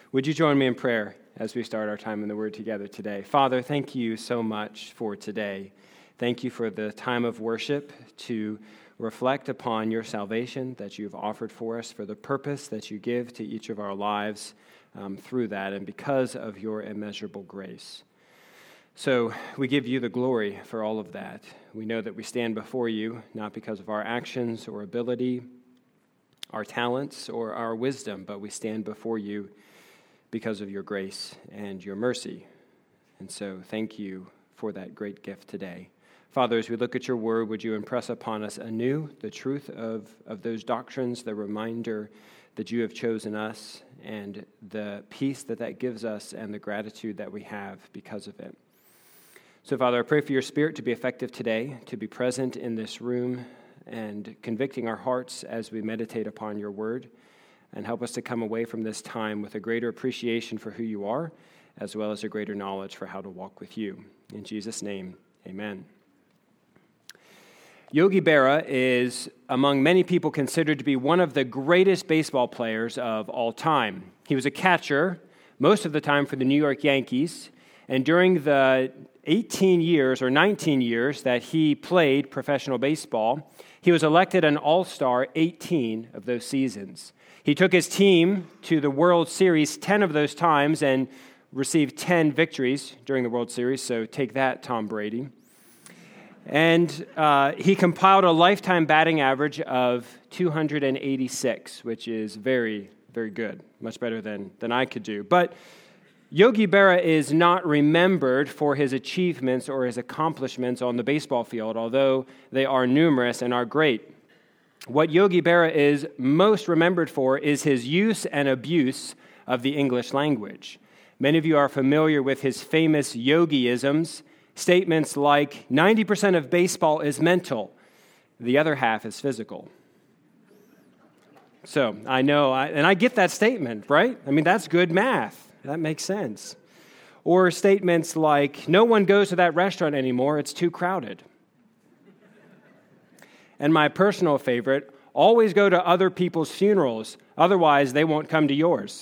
Would you join me in prayer as we start our time in the Word together today? Father, thank you so much for today. Thank you for the time of worship to reflect upon your salvation that you've offered for us, for the purpose that you give to each of our lives through that, and because of your immeasurable grace. So we give you the glory for all of that. We know that we stand before you not because of our actions or ability, our talents, or our wisdom, but we stand before you because of your grace and your mercy. And so thank you for that great gift today. Father, as we look at your word, would you impress upon us anew the truth of those doctrines, the reminder that you have chosen us, and the peace that gives us, and the gratitude that we have because of it. So, Father, I pray for your Spirit to be effective today, to be present in this room and convicting our hearts as we meditate upon your word, and help us to come away from this time with a greater appreciation for who you are, as well as a greater knowledge for how to walk with you. In Jesus' name, amen. Yogi Berra is, among many people, considered to be one of the greatest baseball players of all time. He was a catcher most of the time for the New York Yankees, and during the 18 years or 19 years that he played professional baseball, he was elected an All-Star 18 of those seasons. He took his team to the World Series 10 of those times and received 10 victories during the World Series, so take that, Tom Brady. And he compiled a lifetime batting average of 286, which is very, very good, much better than I could do. But Yogi Berra is not remembered for his achievements or his accomplishments on the baseball field, although they are numerous and are great. What Yogi Berra is most remembered for is his use and abuse of the English language. Many of you are familiar with his famous yogiisms, statements like 90% of baseball is mental, the other half is physical. So I know, and I get that statement, right? I mean, that's good math. That makes sense. Or statements like, no one goes to that restaurant anymore, it's too crowded. And my personal favorite, always go to other people's funerals, otherwise they won't come to yours.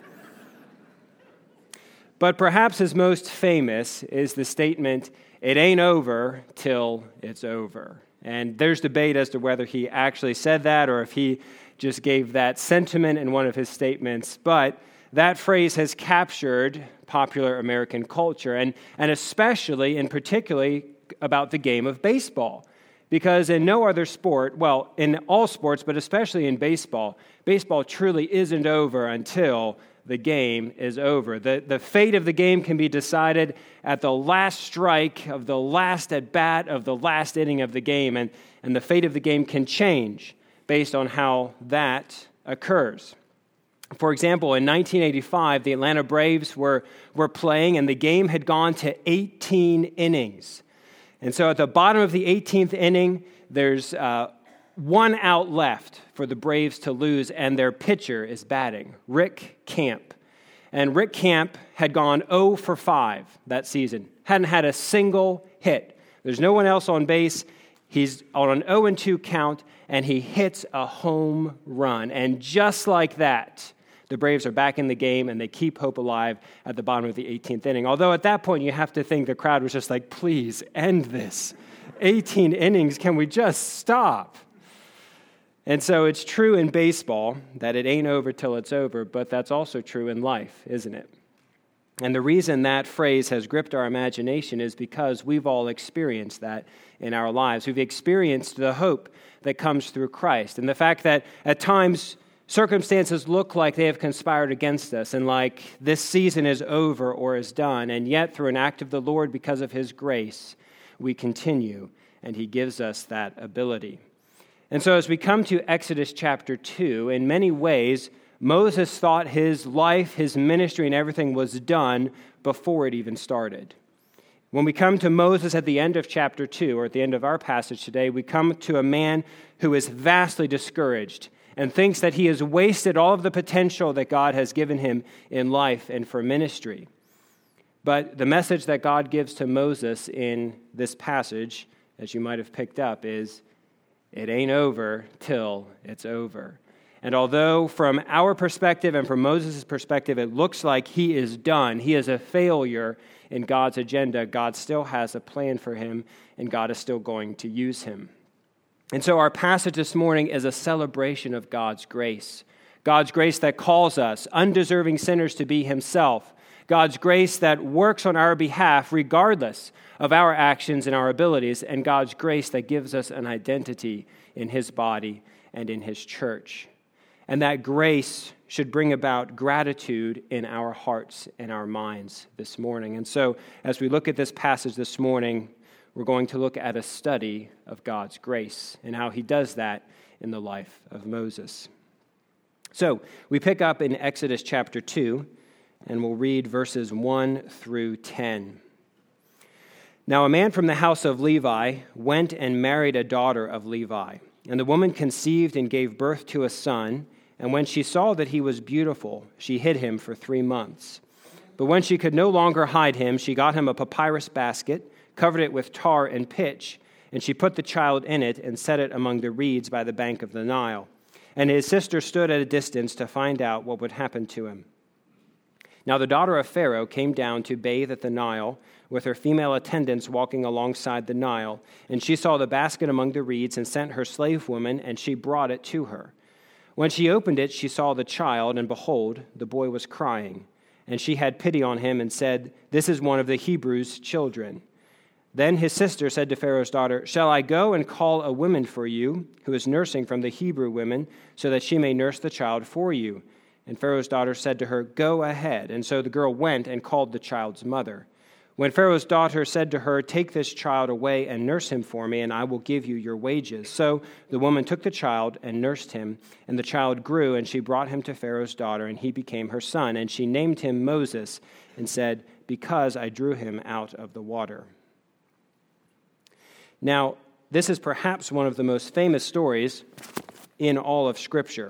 But perhaps his most famous is the statement, it ain't over till it's over. And there's debate as to whether he actually said that or if he just gave that sentiment in one of his statements. But that phrase has captured popular American culture, and especially and particularly about the game of baseball. Because in no other sport, well, in all sports, but especially in baseball, baseball truly isn't over until the game is over. The fate of the game can be decided at the last strike of the last at-bat of the last inning of the game, and the fate of the game can change based on how that occurs. For example, in 1985, the Atlanta Braves were playing, and the game had gone to 18 innings. And so at the bottom of the 18th inning, there's one out left for the Braves to lose, and their pitcher is batting, Rick Camp. And Rick Camp had gone 0 for 5 that season, hadn't had a single hit. There's no one else on base. He's on an 0-2 count, and he hits a home run. And just like that, the Braves are back in the game, and they keep hope alive at the bottom of the 18th inning. Although at that point, you have to think the crowd was just like, please end this. 18 innings, can we just stop? And so it's true in baseball that it ain't over till it's over, but that's also true in life, isn't it? And the reason that phrase has gripped our imagination is because we've all experienced that in our lives. We've experienced the hope that comes through Christ, and the fact that at times circumstances look like they have conspired against us and like this season is over or is done, and yet through an act of the Lord, because of his grace, we continue, and he gives us that ability. And so as we come to Exodus chapter 2, in many ways, Moses thought his life, his ministry, and everything was done before it even started. When we come to Moses at the end of chapter 2, or at the end of our passage today, we come to a man who is vastly discouraged and thinks that he has wasted all of the potential that God has given him in life and for ministry. But the message that God gives to Moses in this passage, as you might have picked up, is it ain't over till it's over. And although from our perspective and from Moses' perspective, it looks like he is done, he is a failure in God's agenda, God still has a plan for him, and God is still going to use him. And so our passage this morning is a celebration of God's grace that calls us, undeserving sinners, to be himself. God's grace that works on our behalf regardless of our actions and our abilities, and God's grace that gives us an identity in his body and in his church. And that grace should bring about gratitude in our hearts and our minds this morning. And so as we look at this passage this morning, we're going to look at a study of God's grace and how he does that in the life of Moses. So we pick up in Exodus chapter 2, and we'll read verses 1 through 10. Now a man from the house of Levi went and married a daughter of Levi, and the woman conceived and gave birth to a son, and when she saw that he was beautiful, she hid him for 3 months. But when she could no longer hide him, she got him a papyrus basket, covered it with tar and pitch, and she put the child in it and set it among the reeds by the bank of the Nile. And his sister stood at a distance to find out what would happen to him. Now the daughter of Pharaoh came down to bathe at the Nile, with her female attendants walking alongside the Nile, and she saw the basket among the reeds and sent her slave woman, and she brought it to her. When she opened it, she saw the child, and behold, the boy was crying. And she had pity on him and said, "This is one of the Hebrews' children." Then his sister said to Pharaoh's daughter, "Shall I go and call a woman for you, who is nursing from the Hebrew women, so that she may nurse the child for you?" And Pharaoh's daughter said to her, "Go ahead." And so the girl went and called the child's mother. When Pharaoh's daughter said to her, "Take this child away and nurse him for me, and I will give you your wages." So the woman took the child and nursed him, and the child grew, and she brought him to Pharaoh's daughter, and he became her son. And she named him Moses and said, "Because I drew him out of the water." Now, this is perhaps one of the most famous stories in all of Scripture.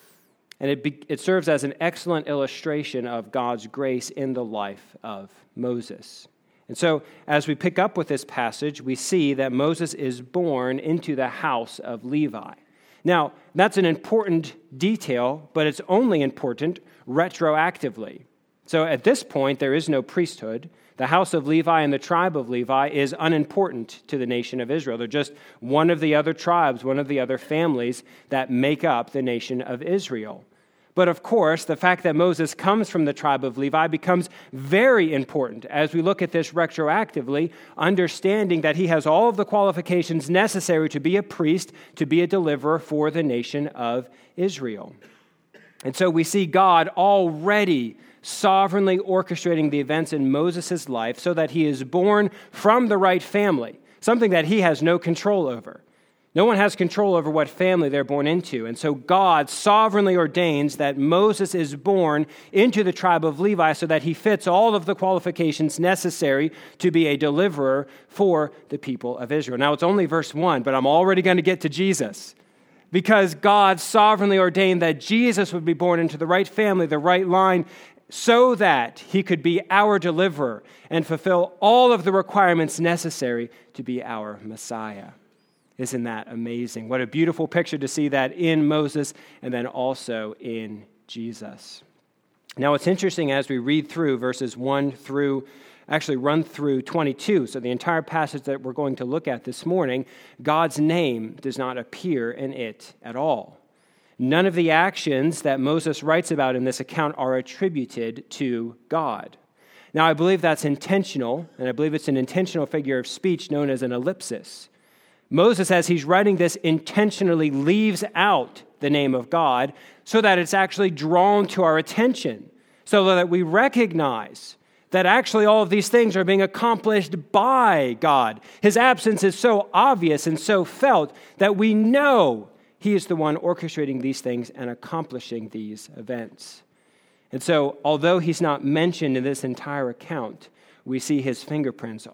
And it serves as an excellent illustration of God's grace in the life of Moses. And so, as we pick up with this passage, we see that Moses is born into the house of Levi. Now, that's an important detail, but it's only important retroactively. So at this point, there is no priesthood. The house of Levi and the tribe of Levi is unimportant to the nation of Israel. They're just one of the other tribes, one of the other families that make up the nation of Israel. But of course, the fact that Moses comes from the tribe of Levi becomes very important as we look at this retroactively, understanding that he has all of the qualifications necessary to be a priest, to be a deliverer for the nation of Israel. And so we see God already sovereignly orchestrating the events in Moses' life so that he is born from the right family, something that he has no control over. No one has control over what family they're born into. And so God sovereignly ordains that Moses is born into the tribe of Levi so that he fits all of the qualifications necessary to be a deliverer for the people of Israel. Now, it's only verse 1, but I'm already going to get to Jesus. Because God sovereignly ordained that Jesus would be born into the right family, the right line, so that he could be our deliverer and fulfill all of the requirements necessary to be our Messiah. Isn't that amazing? What a beautiful picture to see that in Moses and then also in Jesus. Now, it's interesting as we read through verses 1 through, actually run through 22, so the entire passage that we're going to look at this morning, God's name does not appear in it at all. None of the actions that Moses writes about in this account are attributed to God. Now, I believe that's intentional, and I believe it's an intentional figure of speech known as an ellipsis. Moses, as he's writing this, intentionally leaves out the name of God so that it's actually drawn to our attention, so that we recognize that actually all of these things are being accomplished by God. His absence is so obvious and so felt that we know he is the one orchestrating these things and accomplishing these events. And so, although he's not mentioned in this entire account, we see his fingerprints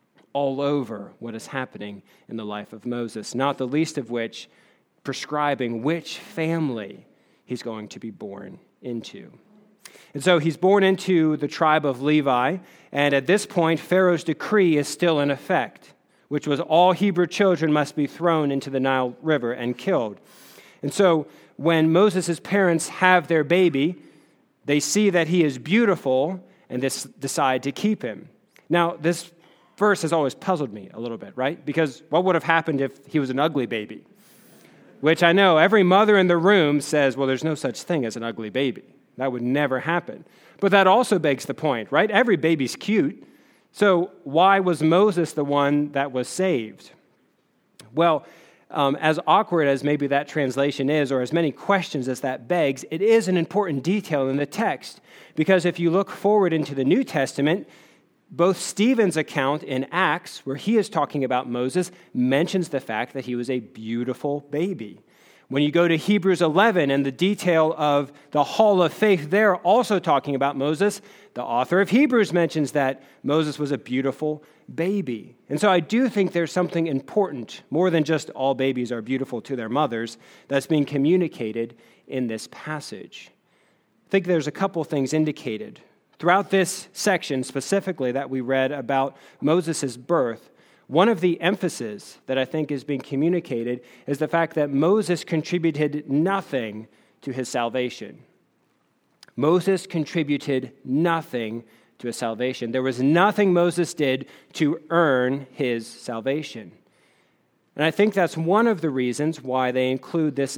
all over what is happening in the life of Moses, not the least of which prescribing which family he's going to be born into. And so he's born into the tribe of Levi, and at this point, Pharaoh's decree is still in effect, which was all Hebrew children must be thrown into the Nile River and killed. And so when Moses' parents have their baby, they see that he is beautiful and decide to keep him. Now, this verse has always puzzled me a little bit, right? Because what would have happened if he was an ugly baby? Which I know every mother in the room says, well, there's no such thing as an ugly baby. That would never happen. But that also begs the point, right? Every baby's cute. So why was Moses the one that was saved? Well, as awkward as maybe that translation is, or as many questions as that begs, it is an important detail in the text. Because if you look forward into the New Testament, both Stephen's account in Acts, where he is talking about Moses, mentions the fact that he was a beautiful baby. When you go to Hebrews 11 and the detail of the hall of faith there, also talking about Moses, the author of Hebrews mentions that Moses was a beautiful baby. And so I do think there's something important, more than just all babies are beautiful to their mothers, that's being communicated in this passage. I think there's a couple things indicated. Throughout this section specifically that we read about Moses' birth, one of the emphases that I think is being communicated is the fact that Moses contributed nothing to his salvation. Moses contributed nothing to his salvation. There was nothing Moses did to earn his salvation. And I think that's one of the reasons why they include this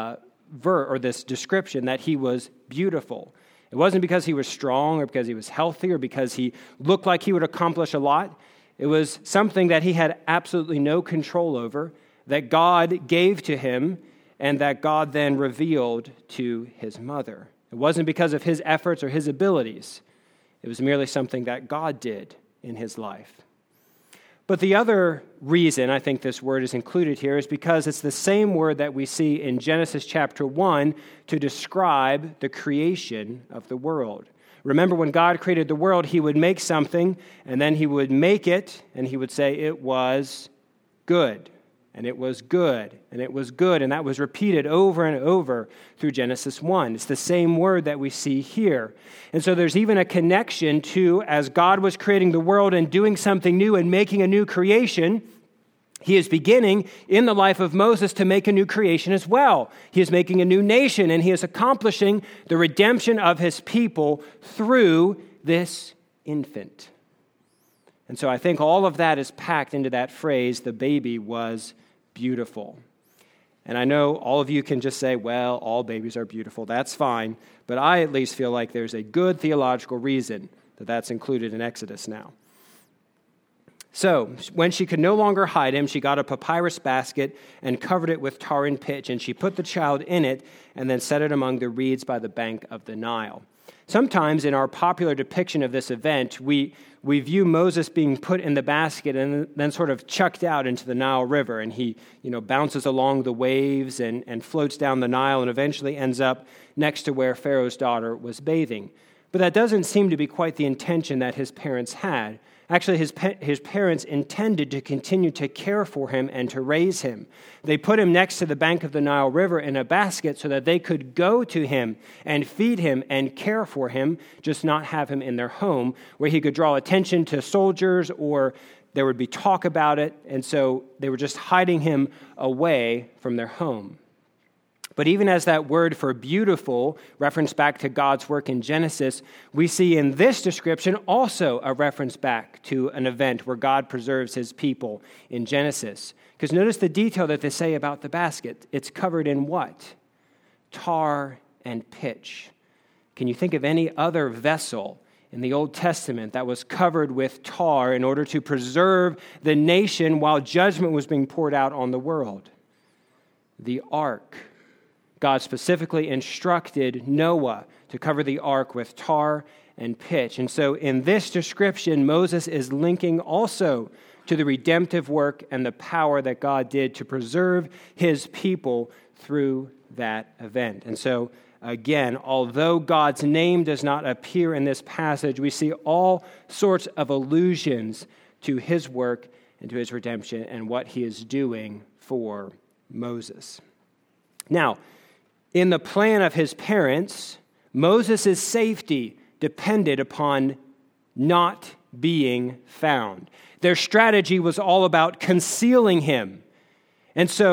this description that he was beautiful. It wasn't because he was strong or because he was healthy or because he looked like he would accomplish a lot. It was something that he had absolutely no control over, that God gave to him, and that God then revealed to his mother. It wasn't because of his efforts or his abilities. It was merely something that God did in his life. But the other reason I think this word is included here is because it's the same word that we see in Genesis chapter 1 to describe the creation of the world. Remember, when God created the world, he would make something, and then he would make it, and he would say it was good, and it was good, and it was good, and that was repeated over and over through Genesis 1. It's the same word that we see here. And so there's even a connection to, as God was creating the world and doing something new and making a new creation, he is beginning in the life of Moses to make a new creation as well. He is making a new nation, and he is accomplishing the redemption of his people through this infant. And so I think all of that is packed into that phrase, the baby was beautiful. And I know all of you can just say, well, all babies are beautiful. That's fine. But I at least feel like there's a good theological reason that that's included in Exodus now. So, when she could no longer hide him, she got a papyrus basket and covered it with tar and pitch, and she put the child in it and then set it among the reeds by the bank of the Nile. Sometimes in our popular depiction of this event, we view Moses being put in the basket and then sort of chucked out into the Nile River, and he bounces along the waves and floats down the Nile and eventually ends up next to where Pharaoh's daughter was bathing. But that doesn't seem to be quite the intention that his parents had. Actually, his parents intended to continue to care for him and to raise him. They put him next to the bank of the Nile River in a basket so that they could go to him and feed him and care for him, just not have him in their home, where he could draw attention to soldiers or there would be talk about it. And so they were just hiding him away from their home. But even as that word for beautiful referenced back to God's work in Genesis, we see in this description also a reference back to an event where God preserves his people in Genesis. Because notice the detail that they say about the basket. It's covered in what? Tar and pitch. Can you think of any other vessel in the Old Testament that was covered with tar in order to preserve the nation while judgment was being poured out on the world? The ark. God specifically instructed Noah to cover the ark with tar and pitch. And so in this description, Moses is linking also to the redemptive work and the power that God did to preserve his people through that event. And so, again, although God's name does not appear in this passage, we see all sorts of allusions to his work and to his redemption and what he is doing for Moses. Now, in the plan of his parents, Moses' safety depended upon not being found. Their strategy was all about concealing him. And so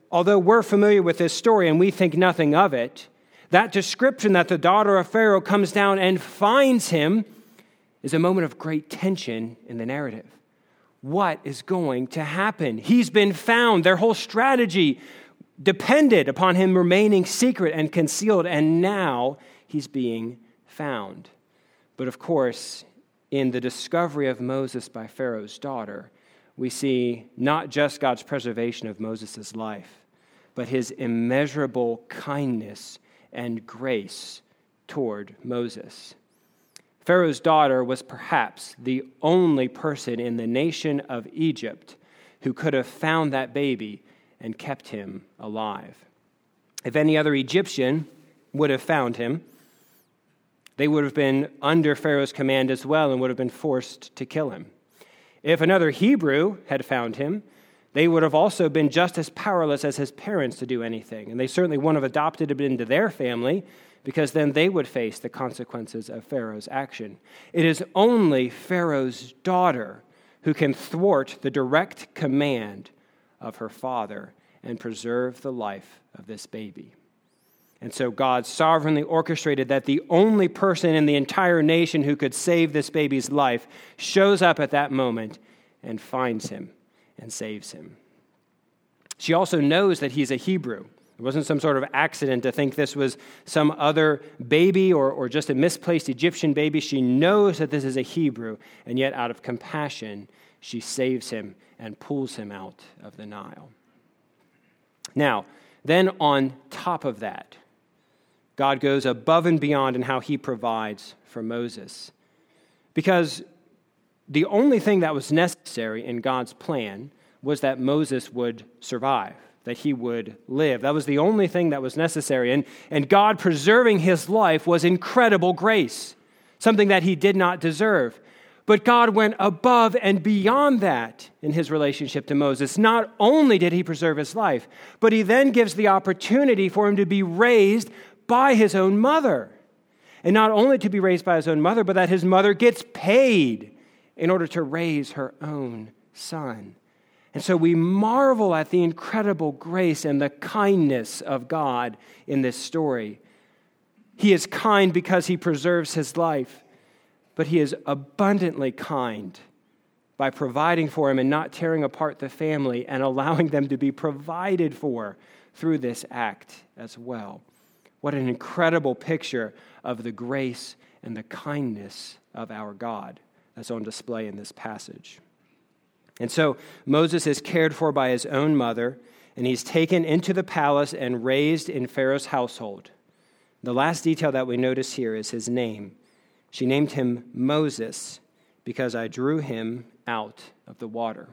although we're familiar with this story and we think nothing of it, that description that the daughter of Pharaoh comes down and finds him is a moment of great tension in the narrative. What is going to happen? He's been found. Their whole strategy depended upon him remaining secret and concealed, and now he's being found. But of course, in the discovery of Moses by Pharaoh's daughter, we see not just God's preservation of Moses' life, but his immeasurable kindness and grace toward Moses. Pharaoh's daughter was perhaps the only person in the nation of Egypt who could have found that baby and kept him alive. If any other Egyptian would have found him, they would have been under Pharaoh's command as well and would have been forced to kill him. If another Hebrew had found him, they would have also been just as powerless as his parents to do anything. And they certainly wouldn't have adopted him into their family, because then they would face the consequences of Pharaoh's action. It is only Pharaoh's daughter who can thwart the direct command of her father and preserve the life of this baby. And so God sovereignly orchestrated that the only person in the entire nation who could save this baby's life shows up at that moment and finds him and saves him. She also knows that he's a Hebrew. It wasn't some sort of accident to think this was some other baby or just a misplaced Egyptian baby. She knows that this is a Hebrew, and yet out of compassion, she saves him and pulls him out of the Nile. Now, then on top of that, God goes above and beyond in how he provides for Moses. Because the only thing that was necessary in God's plan was that Moses would survive, that he would live. That was the only thing that was necessary. And God preserving his life was incredible grace, something that he did not deserve. But God went above and beyond that in his relationship to Moses. Not only did he preserve his life, but he then gives the opportunity for him to be raised by his own mother. And not only to be raised by his own mother, but that his mother gets paid in order to raise her own son. And so we marvel at the incredible grace and the kindness of God in this story. He is kind because he preserves his life, but he is abundantly kind by providing for him and not tearing apart the family and allowing them to be provided for through this act as well. What an incredible picture of the grace and the kindness of our God that's on display in this passage. And so Moses is cared for by his own mother, and he's taken into the palace and raised in Pharaoh's household. The last detail that we notice here is his name. She named him Moses because I drew him out of the water.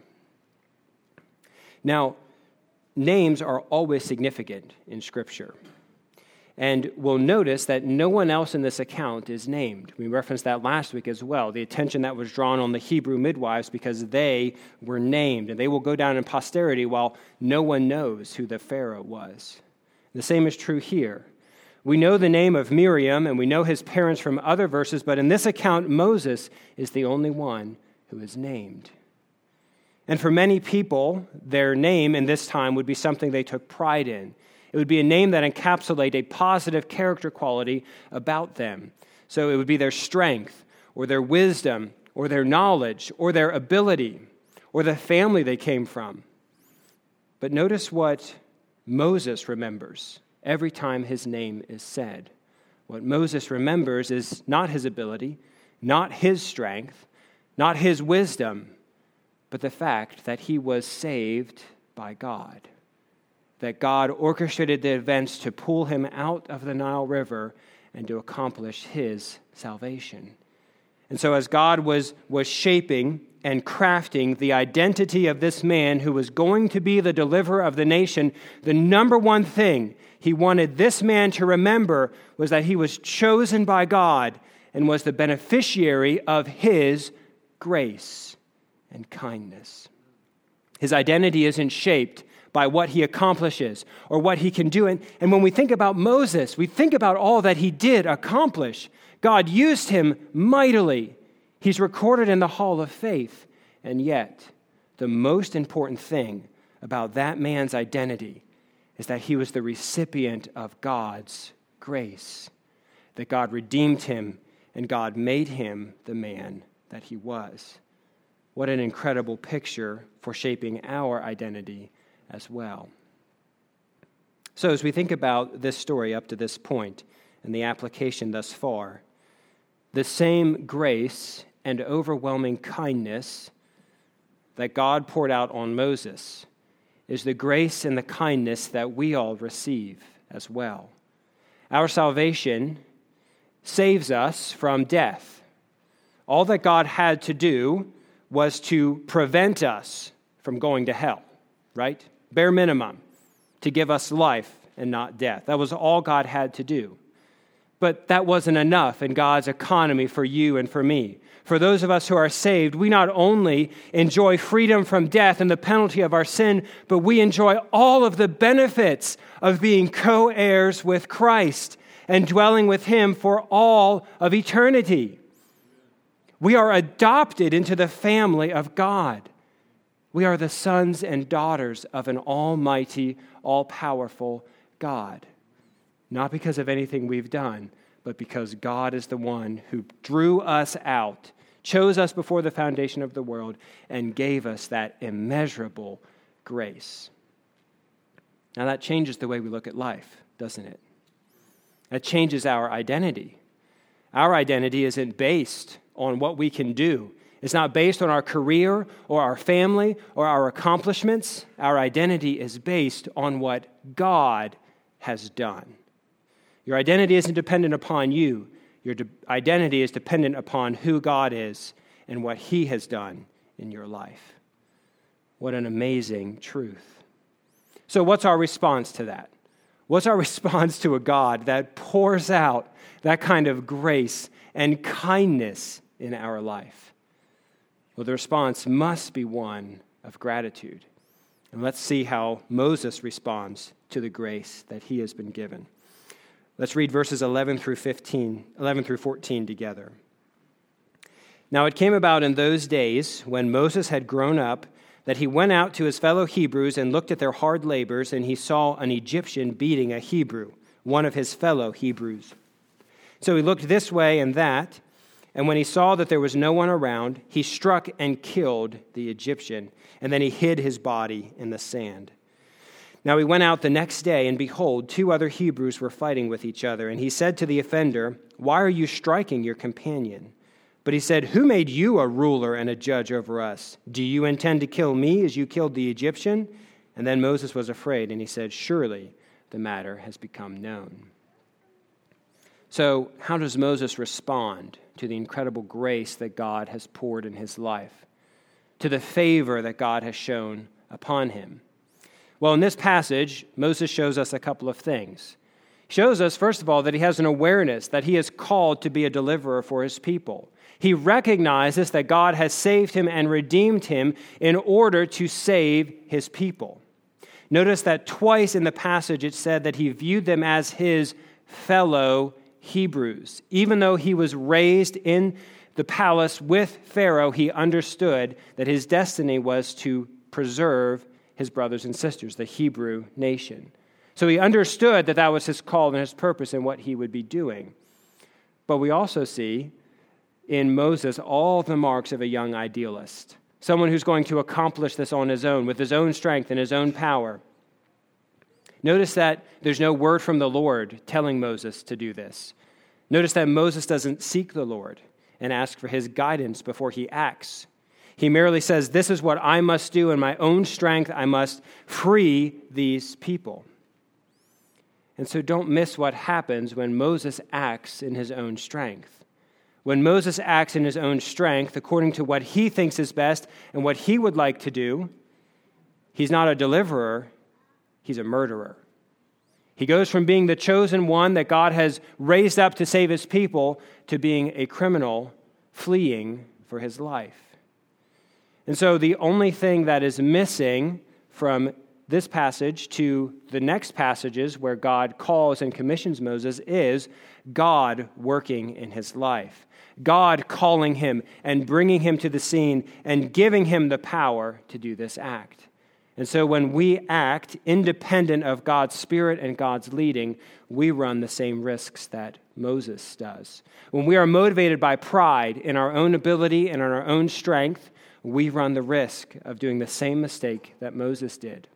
Now, names are always significant in Scripture. And we'll notice that no one else in this account is named. We referenced that last week as well, the attention that was drawn on the Hebrew midwives because they were named, and they will go down in posterity while no one knows who the Pharaoh was. The same is true here. We know the name of Miriam, and we know his parents from other verses, but in this account, Moses is the only one who is named. And for many people, their name in this time would be something they took pride in. It would be a name that encapsulated a positive character quality about them. So it would be their strength, or their wisdom, or their knowledge, or their ability, or the family they came from. But notice what Moses remembers every time his name is said. What Moses remembers is not his ability, not his strength, not his wisdom, but the fact that he was saved by God. That God orchestrated the events to pull him out of the Nile River and to accomplish his salvation. And so as God was shaping and crafting the identity of this man who was going to be the deliverer of the nation, the number one thing he wanted this man to remember was that he was chosen by God and was the beneficiary of his grace and kindness. His identity isn't shaped by what he accomplishes or what he can do. And when we think about Moses, we think about all that he did accomplish. God used him mightily. He's recorded in the Hall of Faith. And yet, the most important thing about that man's identity is that he was the recipient of God's grace, that God redeemed him and God made him the man that he was. What an incredible picture for shaping our identity as well. So as we think about this story up to this point and the application thus far, the same grace and overwhelming kindness that God poured out on Moses is the grace and the kindness that we all receive as well. Our salvation saves us from death. All that God had to do was to prevent us from going to hell, right? Bare minimum, to give us life and not death. That was all God had to do. But that wasn't enough in God's economy for you and for me. For those of us who are saved, we not only enjoy freedom from death and the penalty of our sin, but we enjoy all of the benefits of being co-heirs with Christ and dwelling with him for all of eternity. We are adopted into the family of God. We are the sons and daughters of an almighty, all-powerful God. Not because of anything we've done, but because God is the one who drew us out, chose us before the foundation of the world, and gave us that immeasurable grace. Now that changes the way we look at life, doesn't it? That changes our identity. Our identity isn't based on what we can do. It's not based on our career or our family or our accomplishments. Our identity is based on what God has done. Your identity isn't dependent upon you. Your identity is dependent upon who God is and what he has done in your life. What an amazing truth. So what's our response to that? What's our response to a God that pours out that kind of grace and kindness in our life? Well, the response must be one of gratitude. And let's see how Moses responds to the grace that he has been given. Let's read verses 11 through 14 together. Now it came about in those days when Moses had grown up that he went out to his fellow Hebrews and looked at their hard labors, and he saw an Egyptian beating a Hebrew, one of his fellow Hebrews. So he looked this way and that, and when he saw that there was no one around, he struck and killed the Egyptian, and then he hid his body in the sand. Now he went out the next day, and behold, 2 other Hebrews were fighting with each other. And he said to the offender, "Why are you striking your companion?" But he said, "Who made you a ruler and a judge over us? Do you intend to kill me as you killed the Egyptian?" And then Moses was afraid, and he said, "Surely the matter has become known." So how does Moses respond to the incredible grace that God has poured in his life, to the favor that God has shown upon him? Well, in this passage, Moses shows us a couple of things. He shows us, first of all, that he has an awareness that he is called to be a deliverer for his people. He recognizes that God has saved him and redeemed him in order to save his people. Notice that twice in the passage it said that he viewed them as his fellow Hebrews. Even though he was raised in the palace with Pharaoh, he understood that his destiny was to preserve his brothers and sisters, the Hebrew nation. So he understood that that was his call and his purpose and what he would be doing. But we also see in Moses all the marks of a young idealist, someone who's going to accomplish this on his own, with his own strength and his own power. Notice that there's no word from the Lord telling Moses to do this. Notice that Moses doesn't seek the Lord and ask for his guidance before he acts. He merely says, "This is what I must do in my own strength. I must free these people." And so don't miss what happens when Moses acts in his own strength. When Moses acts in his own strength, according to what he thinks is best and what he would like to do, he's not a deliverer, he's a murderer. He goes from being the chosen one that God has raised up to save his people to being a criminal fleeing for his life. And so the only thing that is missing from this passage to the next passages where God calls and commissions Moses is God working in his life. God calling him and bringing him to the scene and giving him the power to do this act. And so when we act independent of God's Spirit and God's leading, we run the same risks that Moses does. When we are motivated by pride in our own ability and in our own strength, we run the risk of doing the same mistake that Moses did.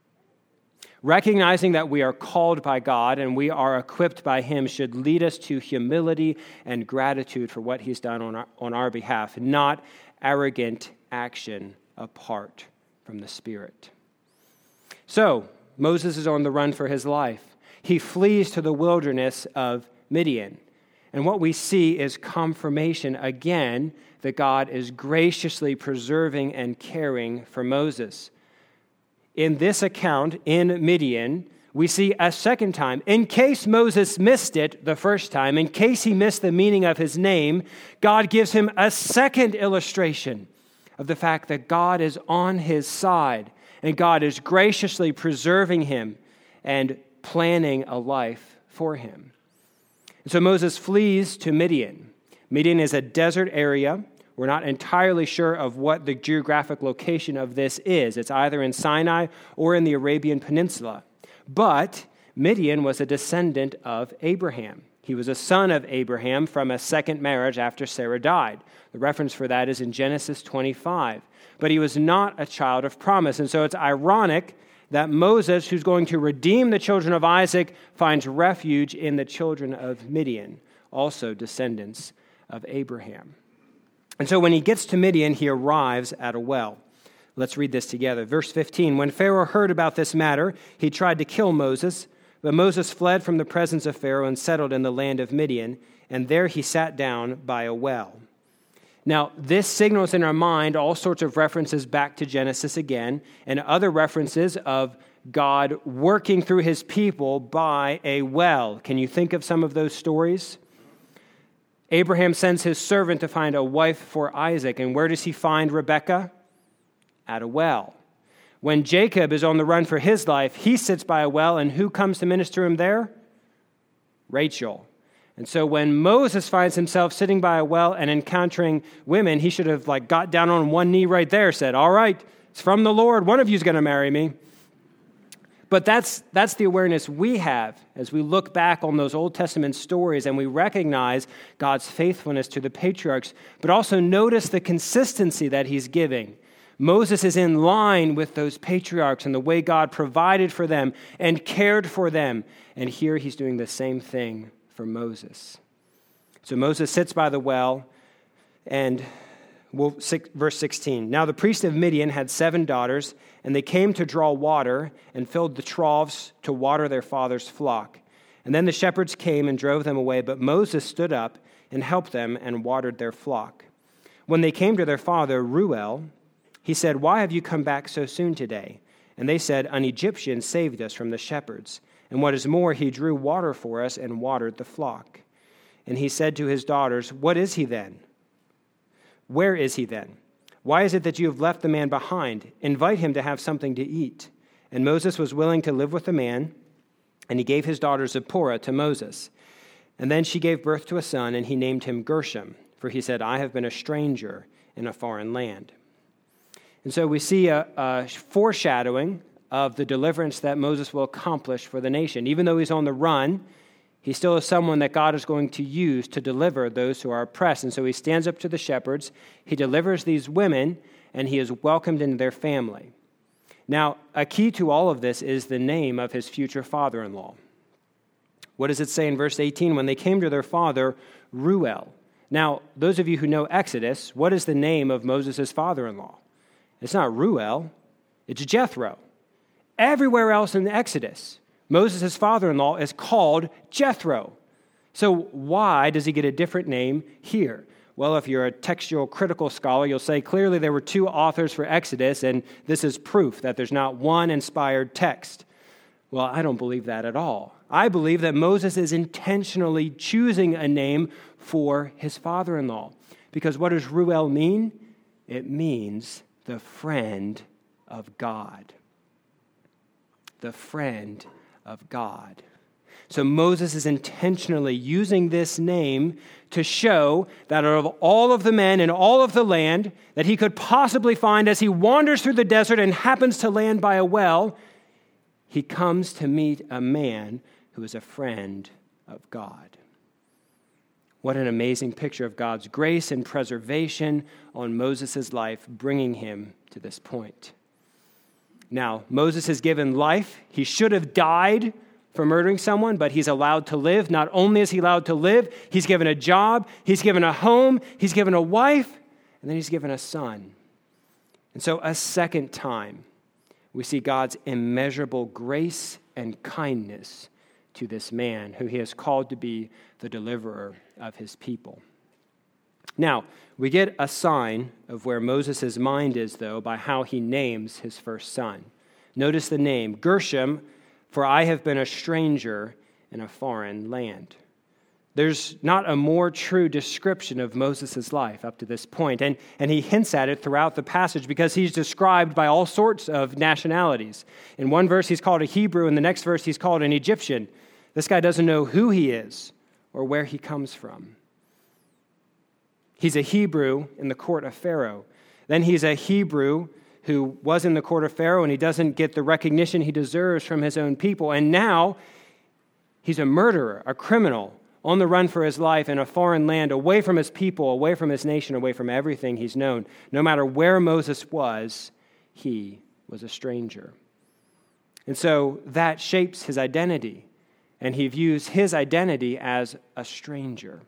Recognizing that we are called by God and we are equipped by Him should lead us to humility and gratitude for what He's done on our behalf, not arrogant action apart from the Spirit. So, Moses is on the run for his life. He flees to the wilderness of Midian. And what we see is confirmation again that God is graciously preserving and caring for Moses. In this account, in Midian, we see a second time. In case Moses missed it the first time, in case he missed the meaning of his name, God gives him a second illustration of the fact that God is on his side and God is graciously preserving him and planning a life for him. And so Moses flees to Midian. Midian is a desert area. We're not entirely sure of what the geographic location of this is. It's either in Sinai or in the Arabian Peninsula. But Midian was a descendant of Abraham. He was a son of Abraham from a second marriage after Sarah died. The reference for that is in Genesis 25. But he was not a child of promise. And so it's ironic that Moses, who's going to redeem the children of Isaac, finds refuge in the children of Midian, also descendants of Abraham. And so when he gets to Midian, he arrives at a well. Let's read this together. Verse 15, when Pharaoh heard about this matter, he tried to kill Moses, but Moses fled from the presence of Pharaoh and settled in the land of Midian, and there he sat down by a well. Now, this signals in our mind all sorts of references back to Genesis again, and other references of God working through his people by a well. Can you think of some of those stories? Abraham sends his servant to find a wife for Isaac, and where does he find Rebekah? At a well. When Jacob is on the run for his life, he sits by a well, and who comes to minister him there? Rachel. And so when Moses finds himself sitting by a well and encountering women, he should have got down on one knee right there, said, all right, it's from the Lord, one of you's going to marry me. But that's the awareness we have as we look back on those Old Testament stories and we recognize God's faithfulness to the patriarchs, but also notice the consistency that he's giving. Moses is in line with those patriarchs and the way God provided for them and cared for them. And here he's doing the same thing for Moses. So Moses sits by the well, and verse 16. Now the priest of Midian had 7 daughters, and they came to draw water and filled the troughs to water their father's flock. And then the shepherds came and drove them away, but Moses stood up and helped them and watered their flock. When they came to their father, Reuel, he said, why have you come back so soon today? And they said, an Egyptian saved us from the shepherds. And what is more, he drew water for us and watered the flock. And he said to his daughters, what is he then? Where is he then? Why is it that you have left the man behind? Invite him to have something to eat. And Moses was willing to live with the man, and he gave his daughter Zipporah to Moses. And then she gave birth to a son, and he named him Gershom, for he said, I have been a stranger in a foreign land. And so we see a foreshadowing of the deliverance that Moses will accomplish for the nation. Even though he's on the run, he still is someone that God is going to use to deliver those who are oppressed. And so he stands up to the shepherds, he delivers these women, and he is welcomed into their family. Now, a key to all of this is the name of his future father-in-law. What does it say in verse 18? When they came to their father, Reuel. Now, those of you who know Exodus, what is the name of Moses' father-in-law? It's not Reuel, it's Jethro. Everywhere else in the Exodus, Moses' father-in-law is called Jethro. So why does he get a different name here? Well, if you're a textual critical scholar, you'll say clearly there were 2 authors for Exodus, and this is proof that there's not one inspired text. Well, I don't believe that at all. I believe that Moses is intentionally choosing a name for his father-in-law. Because what does Reuel mean? It means the friend of God. The friend of God. So Moses is intentionally using this name to show that out of all of the men in all of the land that he could possibly find as he wanders through the desert and happens to land by a well, he comes to meet a man who is a friend of God. What an amazing picture of God's grace and preservation on Moses' life, bringing him to this point. Now, Moses is given life. He should have died for murdering someone, but he's allowed to live. Not only is he allowed to live, he's given a job, he's given a home, he's given a wife, and then he's given a son. And so a second time, we see God's immeasurable grace and kindness to this man who he has called to be the deliverer of his people. Now, we get a sign of where Moses' mind is, though, by how he names his first son. Notice the name, Gershom, for I have been a stranger in a foreign land. There's not a more true description of Moses' life up to this point, and he hints at it throughout the passage because he's described by all sorts of nationalities. In one verse, he's called a Hebrew. In the next verse, he's called an Egyptian. This guy doesn't know who he is or where he comes from. He's a Hebrew in the court of Pharaoh. Then he's a Hebrew who was in the court of Pharaoh, and he doesn't get the recognition he deserves from his own people. And now he's a murderer, a criminal, on the run for his life in a foreign land, away from his people, away from his nation, away from everything he's known. No matter where Moses was, he was a stranger. And so that shapes his identity, and he views his identity as a stranger.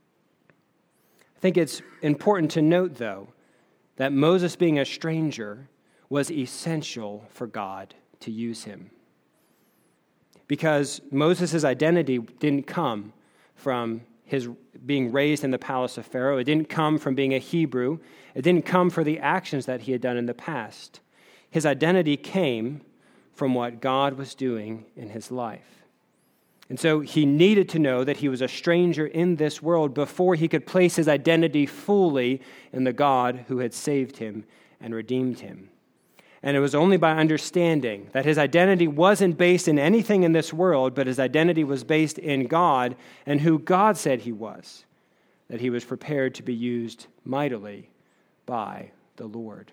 I think it's important to note, though, that Moses being a stranger was essential for God to use him. Because Moses' identity didn't come from his being raised in the palace of Pharaoh. It didn't come from being a Hebrew. It didn't come from the actions that he had done in the past. His identity came from what God was doing in his life. And so he needed to know that he was a stranger in this world before he could place his identity fully in the God who had saved him and redeemed him. And it was only by understanding that his identity wasn't based in anything in this world, but his identity was based in God and who God said he was, that he was prepared to be used mightily by the Lord.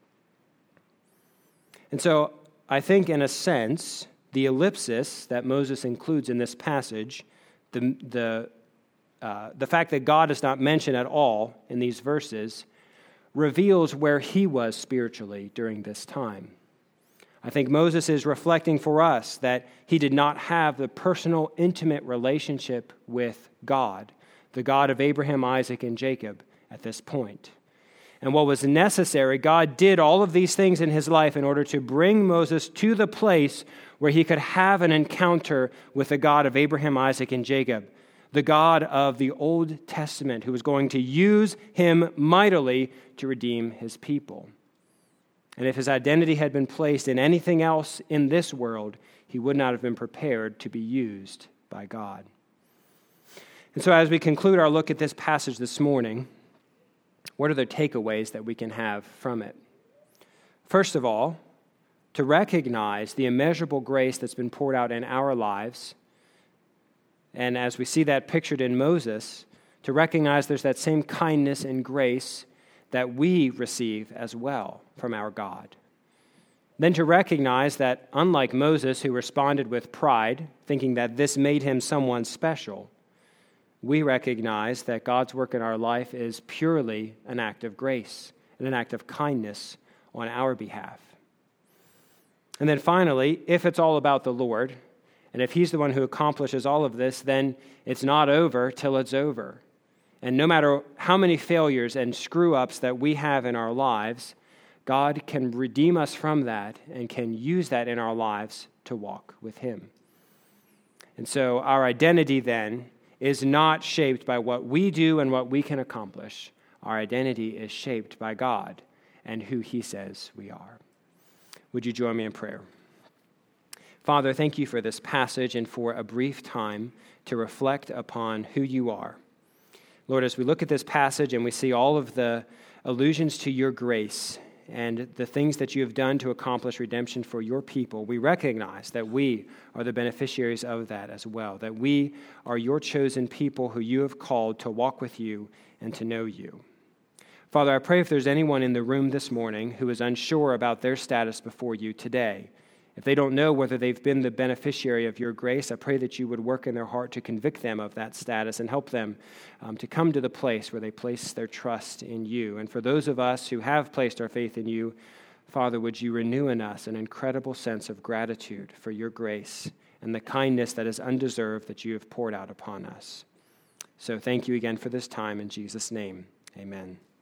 And so I think, in a sense, the ellipsis that Moses includes in this passage, the fact that God is not mentioned at all in these verses, reveals where he was spiritually during this time. I think Moses is reflecting for us that he did not have the personal, intimate relationship with God, the God of Abraham, Isaac, and Jacob at this point. And what was necessary, God did all of these things in his life in order to bring Moses to the place where he could have an encounter with the God of Abraham, Isaac, and Jacob, the God of the Old Testament, who was going to use him mightily to redeem his people. And if his identity had been placed in anything else in this world, he would not have been prepared to be used by God. And so as we conclude our look at this passage this morning, what are the takeaways that we can have from it? First of all, to recognize the immeasurable grace that's been poured out in our lives. And as we see that pictured in Moses, to recognize there's that same kindness and grace that we receive as well from our God. Then to recognize that unlike Moses, who responded with pride, thinking that this made him someone special, we recognize that God's work in our life is purely an act of grace and an act of kindness on our behalf. And then finally, if it's all about the Lord, and if he's the one who accomplishes all of this, then it's not over till it's over. And no matter how many failures and screw-ups that we have in our lives, God can redeem us from that and can use that in our lives to walk with him. And so our identity then is not shaped by what we do and what we can accomplish. Our identity is shaped by God and who he says we are. Would you join me in prayer? Father, thank you for this passage and for a brief time to reflect upon who you are. Lord, as we look at this passage and we see all of the allusions to your grace and the things that you have done to accomplish redemption for your people, we recognize that we are the beneficiaries of that as well, that we are your chosen people who you have called to walk with you and to know you. Father, I pray if there's anyone in the room this morning who is unsure about their status before you today, if they don't know whether they've been the beneficiary of your grace, I pray that you would work in their heart to convict them of that status and help them to come to the place where they place their trust in you. And for those of us who have placed our faith in you, Father, would you renew in us an incredible sense of gratitude for your grace and the kindness that is undeserved that you have poured out upon us. So thank you again for this time. In Jesus' name, amen.